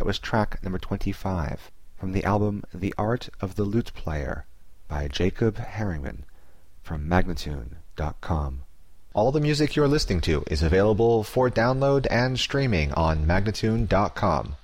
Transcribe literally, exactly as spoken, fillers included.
That was track number twenty-five from the album The Art of the Lute Player by Jacob Herringman from Magnatune dot com. All the music you're listening to is available for download and streaming on Magnatune dot com.